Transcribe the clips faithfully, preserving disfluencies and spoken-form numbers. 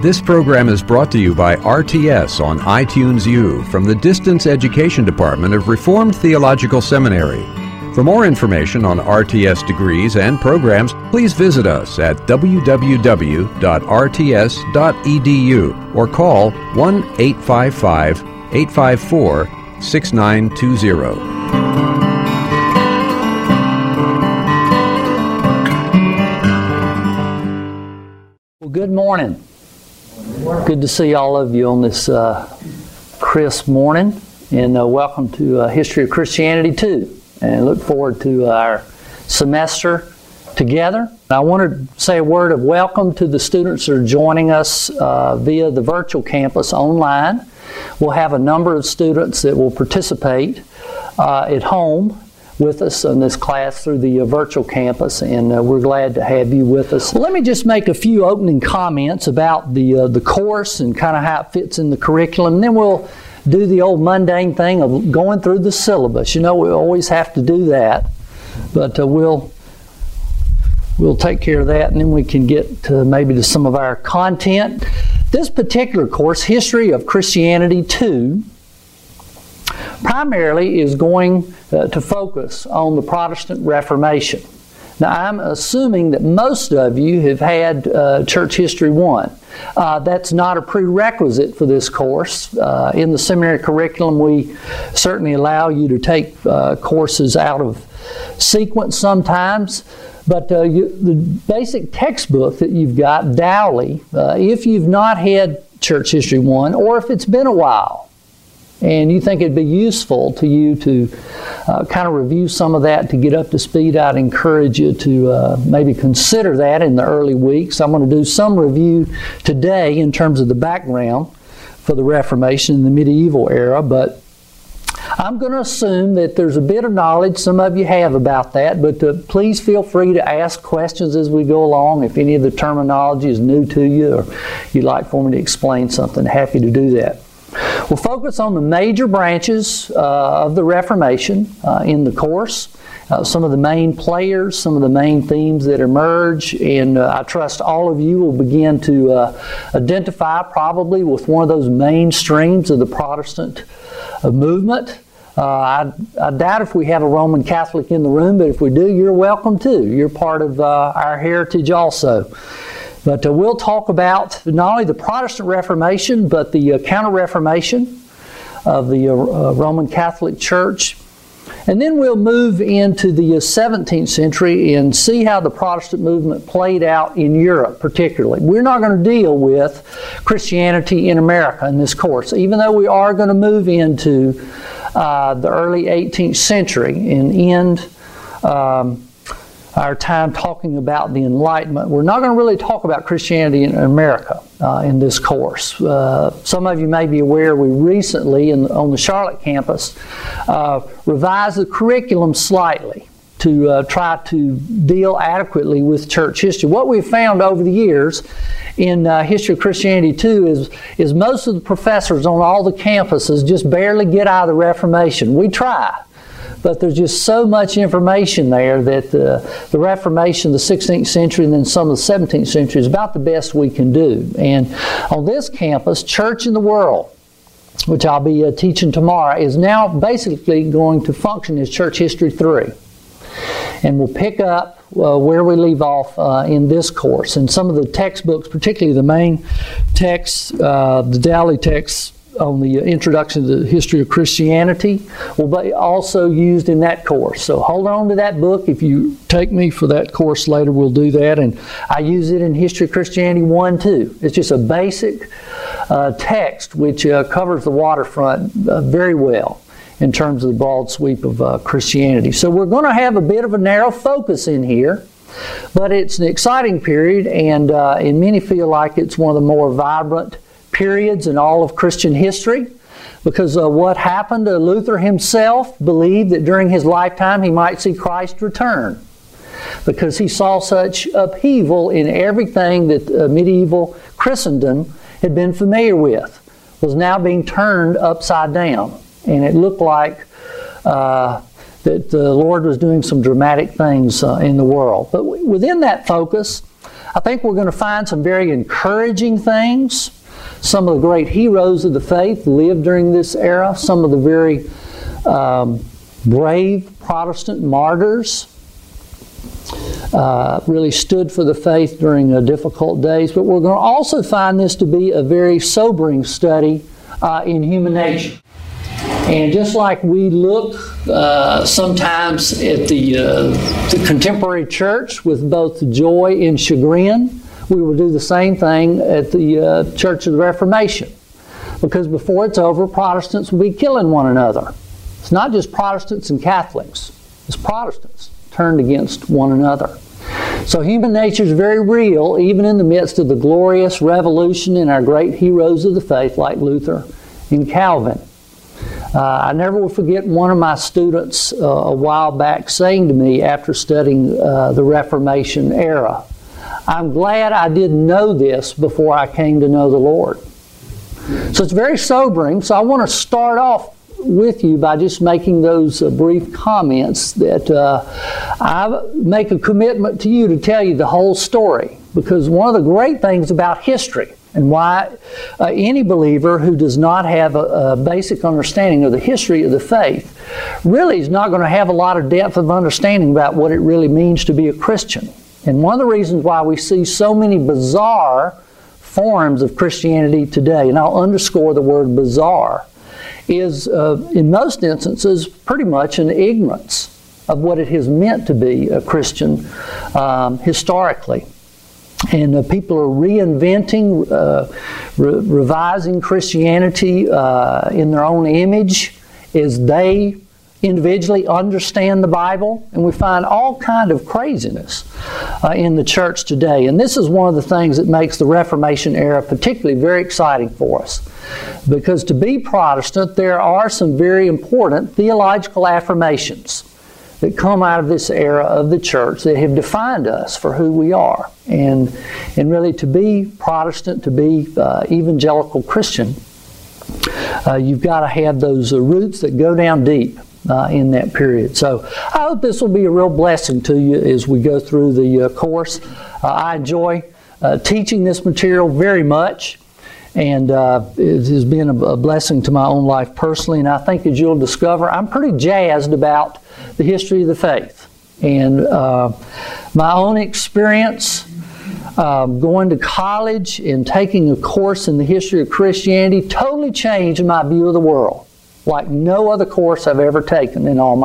This program is brought to you by R T S on iTunes U from the Distance Education Department of Reformed Theological Seminary. For more information on R T S degrees and programs, please visit us at w w w dot r t s dot e d u or call one eight five five, eight five four, six nine two zero. Well, good morning. Good to see all of you on this uh, crisp morning, and uh, welcome to uh, History of Christianity two. And look forward to our semester together. I want to say a word of welcome to the students that are joining us uh, via the virtual campus online. We'll have a number of students that will participate uh, at home with us in this class through the uh, virtual campus, and uh, we're glad to have you with us. Let me just make a few opening comments about the uh, the course and kind of how it fits in the curriculum, and then we'll do the old mundane thing of going through the syllabus. You know, we always have to do that, but uh, we'll we'll take care of that, and then we can get to maybe to some of our content. This particular course, History of Christianity two, primarily is going uh, to focus on the Protestant Reformation. Now, I'm assuming that most of you have had uh, Church History one. Uh, that's not a prerequisite for this course. Uh, in the seminary curriculum, we certainly allow you to take uh, courses out of sequence sometimes. But uh, you, the basic textbook that you've got, Dowley, uh, if you've not had Church History one, or if it's been a while, and you think it'd be useful to you to uh, kind of review some of that to get up to speed, I'd encourage you to uh, maybe consider that in the early weeks. I'm going to do some review today in terms of the background for the Reformation in the medieval era, but I'm going to assume that there's a bit of knowledge some of you have about that, but uh, please feel free to ask questions as we go along. If any of the terminology is new to you or you'd like for me to explain something, happy to do that. We'll focus on the major branches uh, of the Reformation uh, in the course, uh, some of the main players, some of the main themes that emerge, and uh, I trust all of you will begin to uh, identify probably with one of those main streams of the Protestant uh, movement. Uh, I, I doubt if we have a Roman Catholic in the room, but if we do, you're welcome too. You're part of uh, our heritage also. But uh, we'll talk about not only the Protestant Reformation, but the uh, Counter-Reformation of the uh, uh, Roman Catholic Church. And then we'll move into the uh, seventeenth century and see how the Protestant movement played out in Europe particularly. We're not going to deal with Christianity in America in this course, even though we are going to move into uh, the early eighteenth century and end um, our time talking about the Enlightenment. We're not going to really talk about Christianity in America uh, in this course. Uh, some of you may be aware we recently, in, on the Charlotte campus, uh, revised the curriculum slightly to uh, try to deal adequately with church history. What we've found over the years in uh, History of Christianity two is, is most of the professors on all the campuses just barely get out of the Reformation. We try. But there's just so much information there that the, the Reformation, the sixteenth century, and then some of the seventeenth century is about the best we can do. And on this campus, Church in the World, which I'll be uh, teaching tomorrow, is now basically going to function as Church History three. And we'll pick up uh, where we leave off uh, in this course. And some of the textbooks, particularly the main texts, uh, the Dowley texts, on the introduction to the history of Christianity will be also used in that course. So hold on to that book. If you take me for that course later, we'll do that. And I use it in History of Christianity one too. It's just a basic uh, text which uh, covers the waterfront uh, very well in terms of the broad sweep of uh, Christianity. So we're going to have a bit of a narrow focus in here, but it's an exciting period, and, uh, and many feel like it's one of the more vibrant periods in all of Christian history, because uh, what happened to Luther himself believed that during his lifetime he might see Christ return, because he saw such upheaval in everything that uh, medieval Christendom had been familiar with was now being turned upside down, and it looked like uh, that the Lord was doing some dramatic things uh, in the world. But w- within that focus, I think we're going to find some very encouraging things. Some of the great heroes of the faith lived during this era. Some of the very um, brave Protestant martyrs uh, really stood for the faith during uh, difficult days. But we're going to also find this to be a very sobering study uh, in human nature. And just like we look uh, sometimes at the, uh, the contemporary church with both joy and chagrin, we will do the same thing at the uh, Church of the Reformation. Because before it's over, Protestants will be killing one another. It's not just Protestants and Catholics. It's Protestants turned against one another. So human nature is very real, even in the midst of the glorious revolution in our great heroes of the faith like Luther and Calvin. Uh, I never will forget one of my students uh, a while back saying to me after studying uh, the Reformation era, "I'm glad I didn't know this before I came to know the Lord." So it's very sobering. So I want to start off with you by just making those uh, brief comments that uh, I make a commitment to you to tell you the whole story. Because one of the great things about history, and why uh, any believer who does not have a, a basic understanding of the history of the faith really is not going to have a lot of depth of understanding about what it really means to be a Christian. And one of the reasons why we see so many bizarre forms of Christianity today, and I'll underscore the word bizarre, is uh, in most instances pretty much an ignorance of what it has meant to be a Christian um, historically. And uh, people are reinventing, uh, re- revising Christianity uh, in their own image as they individually understand the Bible. And we find all kind of craziness uh, in the church today. And this is one of the things that makes the Reformation era particularly very exciting for us. Because to be Protestant, there are some very important theological affirmations that come out of this era of the church that have defined us for who we are. And, and really to be Protestant, to be uh, evangelical Christian, uh, you've got to have those uh, roots that go down deep uh, in that period. So I hope this will be a real blessing to you as we go through the uh, course. Uh, I enjoy uh, teaching this material very much. And uh, it has been a, a blessing to my own life personally. And I think as you'll discover, I'm pretty jazzed about the history of the faith. And uh, my own experience um, going to college and taking a course in the history of Christianity totally changed my view of the world, like no other course I've ever taken in all my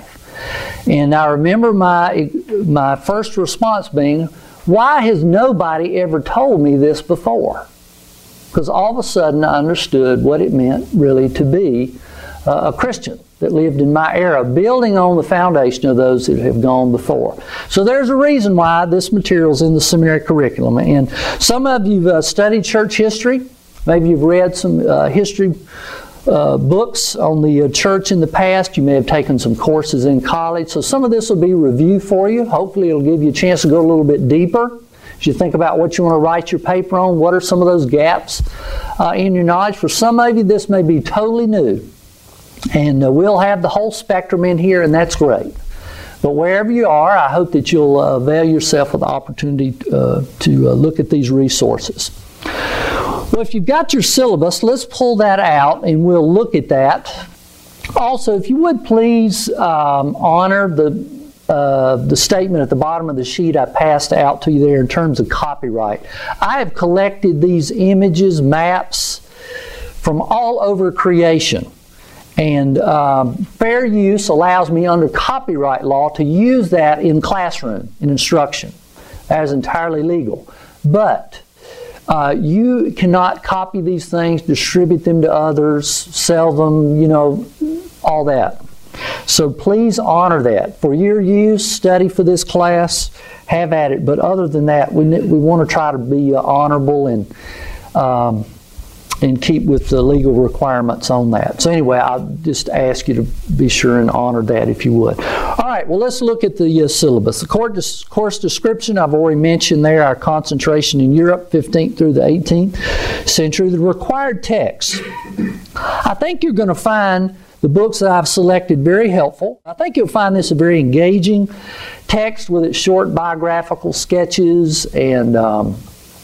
life. And I remember my, my first response being, why has nobody ever told me this before? Because all of a sudden I understood what it meant really to be uh, a Christian that lived in my era, building on the foundation of those that have gone before. So there's a reason why this material is in the seminary curriculum. And some of you have uh, studied church history. Maybe you've read some uh, history uh, books on the uh, church in the past. You may have taken some courses in college. So some of this will be review for you. Hopefully it'll give you a chance to go a little bit deeper. As you think about what you want to write your paper on, what are some of those gaps uh, in your knowledge? For some of you, this may be totally new. And uh, we'll have the whole spectrum in here, and that's great. But wherever you are, I hope that you'll uh, avail yourself of the opportunity uh, to uh, look at these resources. Well, if you've got your syllabus, let's pull that out, and we'll look at that. Also, if you would please um, honor the Uh, the statement at the bottom of the sheet I passed out to you there in terms of copyright. I have collected these images, maps from all over creation. And um, fair use allows me under copyright law to use that in classroom, in instruction. That is entirely legal. But uh, you cannot copy these things, distribute them to others, sell them, you know, all that. So please honor that. For your use, study for this class, have at it. But other than that, we we want to try to be uh, honorable and um, and keep with the legal requirements on that. So anyway, I'll just ask you to be sure and honor that if you would. All right, well, let's look at the uh, syllabus. The course, course description, I've already mentioned there, our concentration in Europe, fifteenth through the eighteenth century. The required text. I think you're going to find the books that I've selected very helpful. I think you'll find this a very engaging text with its short biographical sketches and um,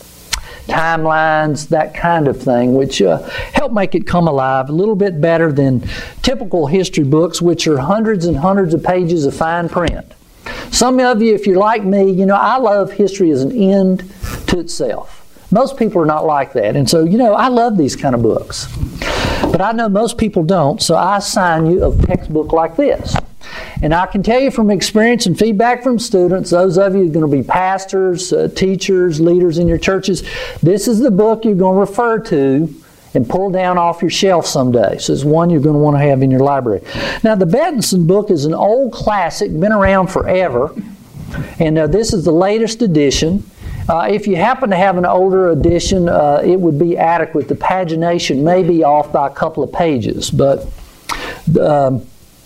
timelines, that kind of thing, which uh, help make it come alive a little bit better than typical history books, which are hundreds and hundreds of pages of fine print. Some of you, if you're like me, you know, I love history as an end to itself. Most people are not like that. And so, you know, I love these kind of books. But I know most people don't, so I assign you a textbook like this. And I can tell you from experience and feedback from students, those of you who are going to be pastors, uh, teachers, leaders in your churches, this is the book you're going to refer to and pull down off your shelf someday. So it's one you're going to want to have in your library. Now, the Bettinson book is an old classic, been around forever. And uh, this is the latest edition. Uh, if you happen to have an older edition, uh, it would be adequate. The pagination may be off by a couple of pages, but um,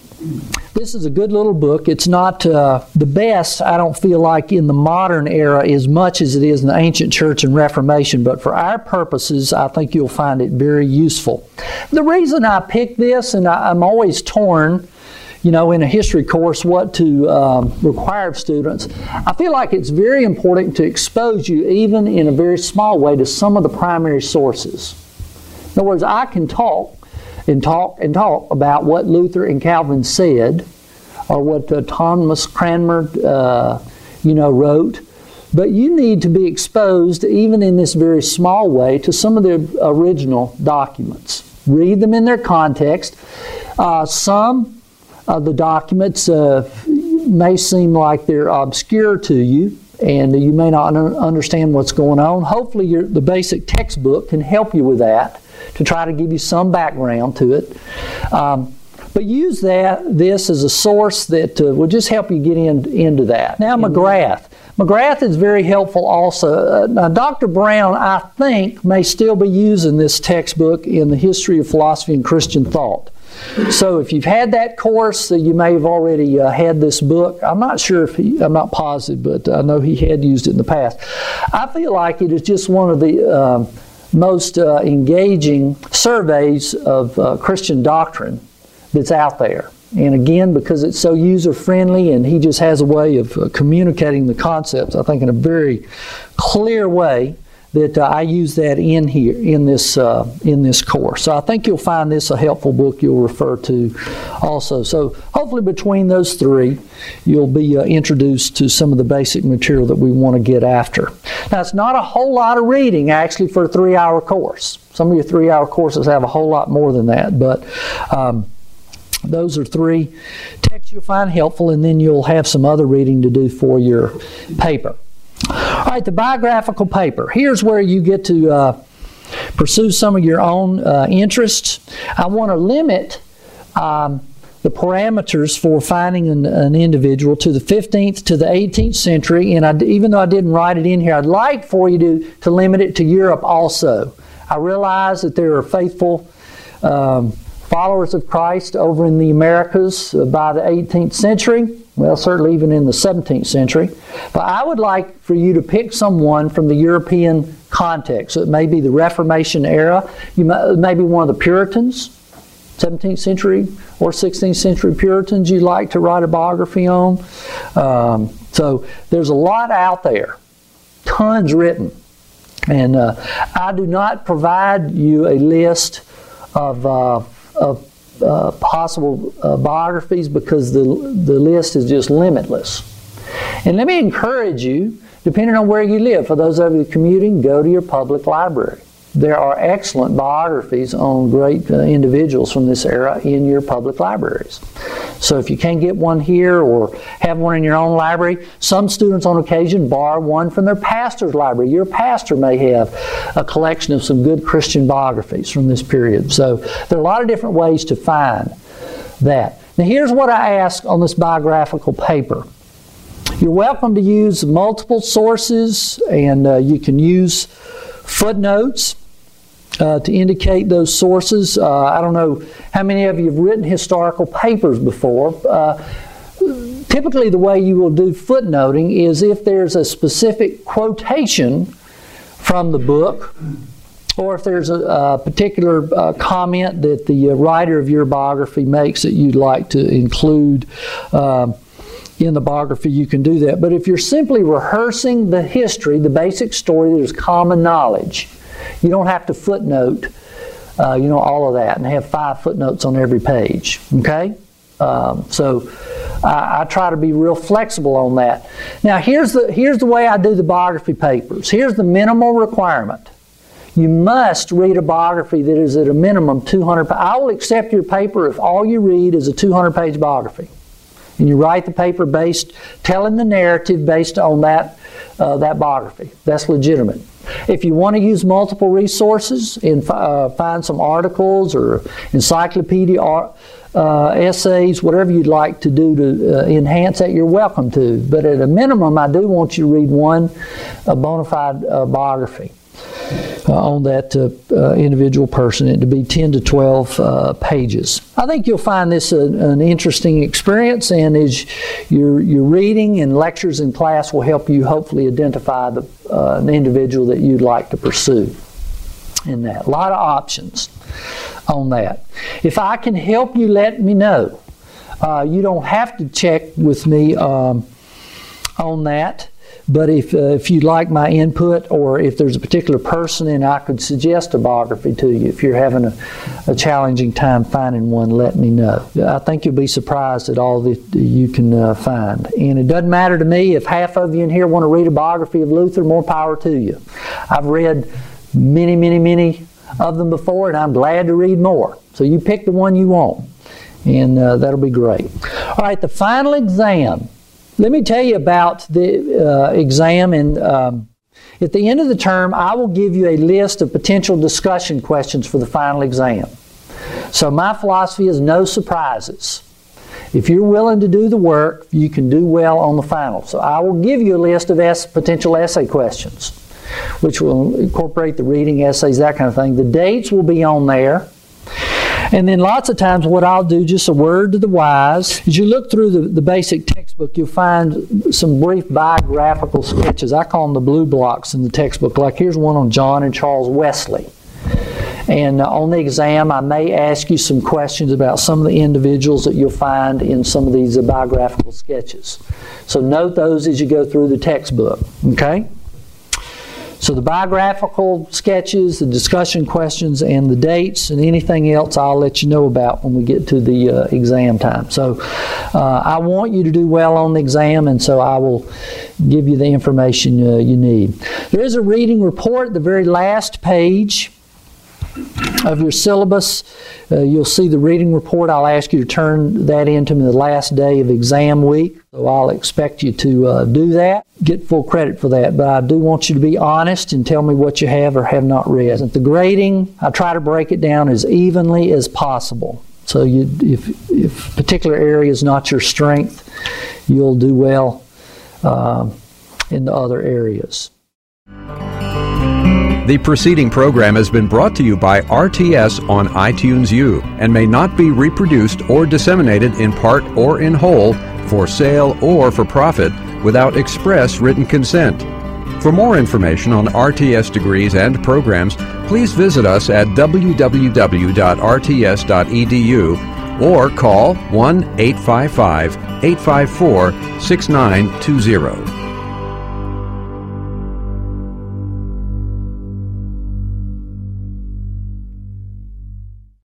this is a good little book. It's not uh, the best, I don't feel like, in the modern era as much as it is in the ancient church and Reformation, but for our purposes, I think you'll find it very useful. The reason I picked this, and I, I'm always torn, you know, in a history course, what to um, require of students, I feel like it's very important to expose you, even in a very small way, to some of the primary sources. In other words, I can talk and talk and talk about what Luther and Calvin said, or what uh, Thomas Cranmer, uh, you know, wrote, but you need to be exposed, even in this very small way, to some of the original documents. Read them in their context. Uh, some of the documents uh, may seem like they're obscure to you, and you may not un- understand what's going on. Hopefully your, the basic textbook can help you with that, to try to give you some background to it. Um, but use that this as a source that uh, will just help you get in, into that. Now, McGrath. McGrath is very helpful also. Uh, now, Doctor Brown, I think, may still be using this textbook in the history of philosophy and Christian thought. So if you've had that course, uh, you may have already uh, had this book. I'm not sure if he, I'm not positive, but I know he had used it in the past. I feel like it is just one of the uh, most uh, engaging surveys of uh, Christian doctrine that's out there. And again, because it's so user-friendly and he just has a way of uh, communicating the concepts, I think, in a very clear way, that uh, I use that in here, in this uh, in this course. So I think you'll find this a helpful book you'll refer to also. So hopefully between those three, you'll be uh, introduced to some of the basic material that we want to get after. Now, it's not a whole lot of reading, actually, for a three-hour course. Some of your three-hour courses have a whole lot more than that, but um, those are three texts you'll find helpful, and then you'll have some other reading to do for your paper. All right, the biographical paper. Here's where you get to uh, pursue some of your own uh, interests. I want to limit um, the parameters for finding an, an individual to the fifteenth to the eighteenth century, and I, even though I didn't write it in here, I'd like for you to, to limit it to Europe also. I realize that there are faithful um, followers of Christ over in the Americas uh, by the eighteenth century. Well, certainly even in the seventeenth century. But I would like for you to pick someone from the European context. So it may be the Reformation era. You may, maybe one of the Puritans, seventeenth century or sixteenth century Puritans you'd like to write a biography on. Um, so there's a lot out there. Tons written. And uh, I do not provide you a list of, uh, of Uh, possible uh, biographies, because the the list is just limitless. And let me encourage you, depending on where you live, for those of you commuting, go to your public library. There are excellent biographies on great uh, individuals from this era in your public libraries. So if you can't get one here or have one in your own library, some students on occasion borrow one from their pastor's library. Your pastor may have a collection of some good Christian biographies from this period. So there are a lot of different ways to find that. Now here's what I ask on this biographical paper. You're welcome to use multiple sources, and uh, you can use footnotes Uh, to indicate those sources. Uh, I don't know how many of you have written historical papers before. Uh, typically the way you will do footnoting is if there's a specific quotation from the book or if there's a, a particular uh, comment that the uh, writer of your biography makes that you'd like to include uh, in the biography, you can do that. But if you're simply rehearsing the history, the basic story that is common knowledge, you don't have to footnote, uh, you know, all of that and have five footnotes on every page. Okay? Um, so I, I try to be real flexible on that. Now, here's the here's the way I do the biography papers. Here's the minimal requirement. You must read a biography that is at a minimum two hundred. I will accept your paper if all you read is a two hundred page biography, and you write the paper based, telling the narrative based on that uh, that biography. That's legitimate. If you want to use multiple resources and uh, find some articles or encyclopedia uh, essays, whatever you'd like to do to uh, enhance that, you're welcome to. But at a minimum, I do want you to read one uh, bona fide uh, biography Uh, on that uh, uh, individual person, and to be ten to twelve uh, pages. I think you'll find this a, an interesting experience, and as you're, you're reading and lectures in class will help you hopefully identify the, uh, an individual that you'd like to pursue in that. A lot of options on that. If I can help you, let me know. Uh, you don't have to check with me um, on that. But if uh, if you'd like my input, or if there's a particular person and I could suggest a biography to you, if you're having a, a challenging time finding one, let me know. I think you'll be surprised at all that you can uh, find. And it doesn't matter to me if half of you in here want to read a biography of Luther, more power to you. I've read many, many, many of them before, and I'm glad to read more. So you pick the one you want, and uh, that'll be great. All right, the final exam. Let me tell you about the uh, exam, and um, at the end of the term, I will give you a list of potential discussion questions for the final exam. So my philosophy is no surprises. If you're willing to do the work, you can do well on the final. So I will give you a list of es- potential essay questions, which will incorporate the reading, essays, that kind of thing. The dates will be on there. And then lots of times what I'll do, just a word to the wise, as you look through the, the basic textbook, you'll find some brief biographical sketches. I call them the blue blocks in the textbook. Like here's one on John and Charles Wesley. And uh, on the exam, I may ask you some questions about some of the individuals that you'll find in some of these uh, biographical sketches. So note those as you go through the textbook, okay? So the biographical sketches, the discussion questions, and the dates, and anything else I'll let you know about when we get to the uh, exam time. So uh, I want you to do well on the exam, and so I will give you the information uh, you need. There is a reading report, the very last page of your syllabus. Uh, you'll see the reading report. I'll ask you to turn that in to me the last day of exam week. So I'll expect you to uh, do that. Get full credit for that. But I do want you to be honest and tell me what you have or have not read. The grading, I try to break it down as evenly as possible. So you, if, if a particular area is not your strength, you'll do well uh, in the other areas. The preceding program has been brought to you by R T S on iTunes U and may not be reproduced or disseminated in part or in whole for sale or for profit without express written consent. For more information on R T S degrees and programs, please visit us at w w w dot r t s dot e d u or call one eight five five, eight five four, six nine two zero.